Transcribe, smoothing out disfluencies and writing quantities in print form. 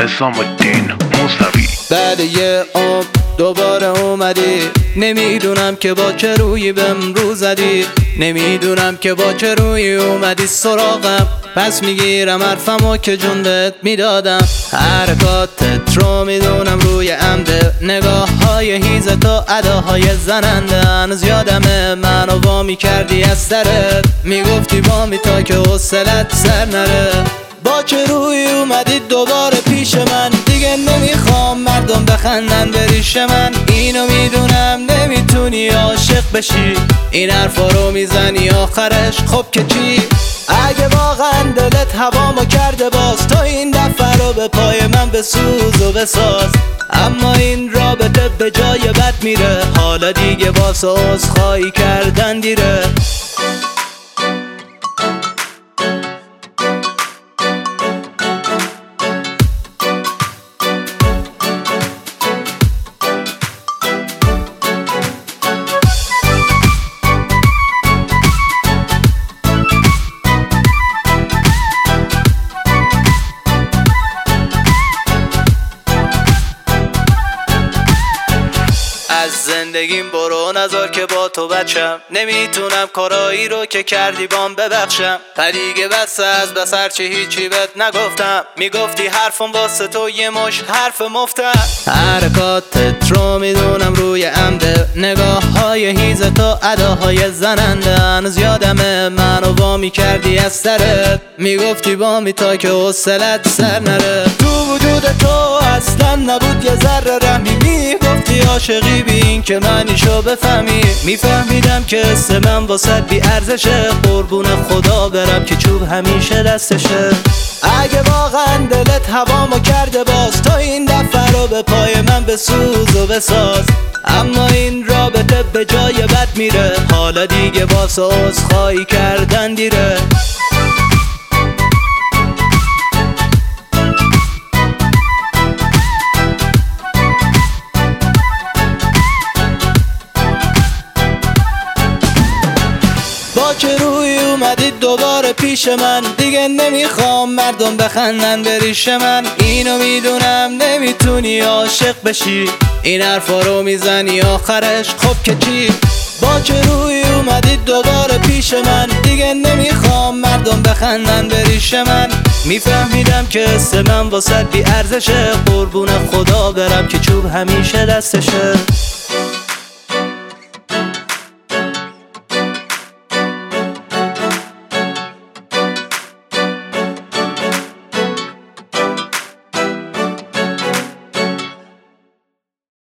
حسام الدین موسوی. بعد یه عمر دوباره اومدی، نمیدونم که با چه رویی بهم رو زدی، نمیدونم که با چه رویی اومدی سراغم. پس میگیرم حرفمو که جون بهت میدادم. حرکاتت رو میدونم روی عمده، نگاه های هیزت و اداهای زننده. هنوز یادمه منو وامی کردی از سرت، میگفتی وامی تا که حوصلت سر نره. با چه روی اومدی دوباره پیش من، دیگه نمیخوام مردم بخندن به ریش من. اینو میدونم نمیتونی عاشق بشی، این حرفا رو میزنی آخرش خب که چی؟ اگه واقعا دلت هوامو کرده باز، تا این دفعه رو به پای من بسوز و بساز. اما این رابطه به جای بد میره، حالا دیگه واسه عذرخواهی کردن دیره. از زندگیم برو نذار که با تو بچم، نمیتونم کارایی رو که کردی بام ببخشم. دیگه بس از بسر چه هیچی بهت نگفتم، میگفتی حرفم واسه تو یه مش حرف مفتم. حرکاتت رو میدونم روی عمده، نگاه های هیزت و اداهای زننده. هنوز یادمه منو وامی کردی از سرت، میگفتی بامی تا که حوصلت سر نره. تو وجود تو اصلا نبود یه ذره رحمی، میگفتی عاشقی بین که معنیشو بفهمی. میفهمیدم که اسم من واسه بی ارزشه، قربون خدا برم که چوب همیشه دستشه. اگه واقعا دلت هوامو کرده باز، تا این دفعه رو به پای من بسوز و بساز. اما این رابطه به جای بد میره، حالا دیگه واسه عذرخواهی کردن دیره. با چه روی اومدی دوباره پیش من، دیگه نمیخوام مردم بخندن به ریش من. اینو میدونم نمیتونی عاشق بشی، این حرفا رو میزنی آخرش خب که چی؟ با چه روی اومدی دوباره پیش من، دیگه نمیخوام مردم بخندن به ریش من. میفهمیدم که اسم من واسه بی ارزشه، قربون خدا برم که چوب همیشه دستشه.